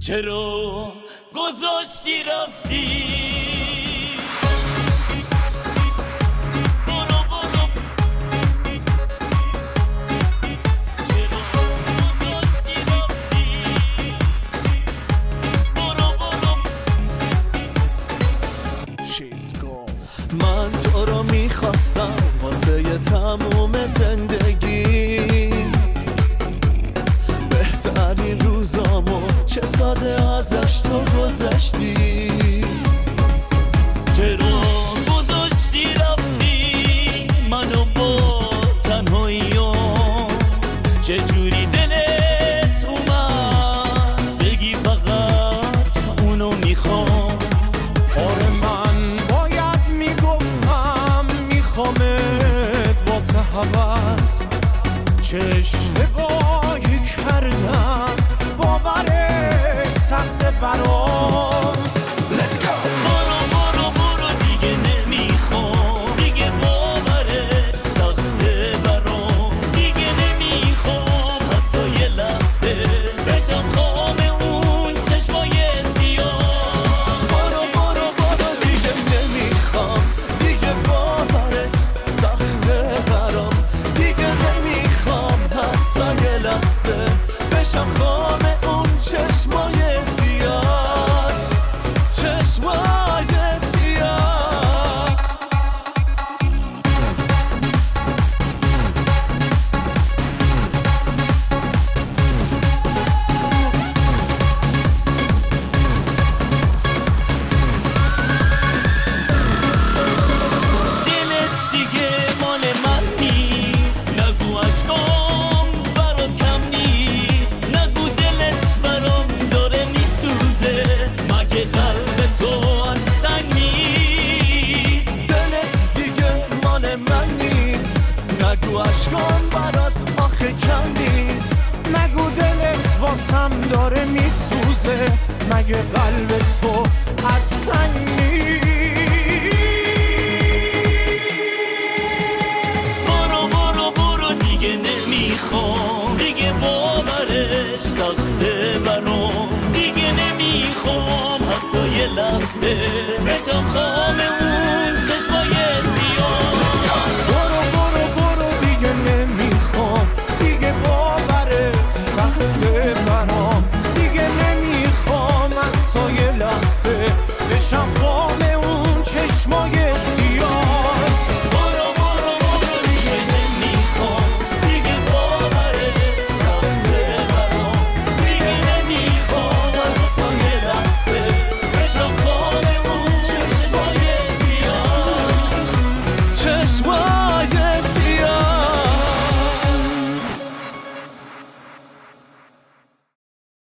چرا گذاشتی رفتی؟ من تو رو میخواستم واسه تموم زندگی، بهترین روزامو چه ساده ازش تو گذشتی. چرا گذاشتی رفتی منو با تنهاییام؟ چجوری دلت اومد بگی فقط اونو میخوام؟ آره من باید میگفتم میخوامت واسه هوس، چه اشتباهی کردم باورت سخت برام. برو دیگه نمیخوام، دیگه باورت سخته برام، دیگه نمیخوام حتی یه لحظه بشم خام اون چشمای سیاه. برو دیگه نمیخوام، دیگه باورت سخته برام، دیگه نمیخوام حتی یه لحظه بشم خام اون چشمای سیاه، چشمای سیاه. دلت دیگه مال من نیست، نگو عشقام برات کم نیست، نگو دلت برام داره میسوزه، مگه قلب تو از سنگ نیست؟ دلت دیگه مال من نیست، نگو عشقام برات آخه کم نیست، نگو دلت واسم داره میسوزه، مگه قلب تو از سنگ نیست؟ برو دیگه نمیخوام، دیگه باورش سخته برام، دیگه نمیخوام حتی یه لحظه بشم خام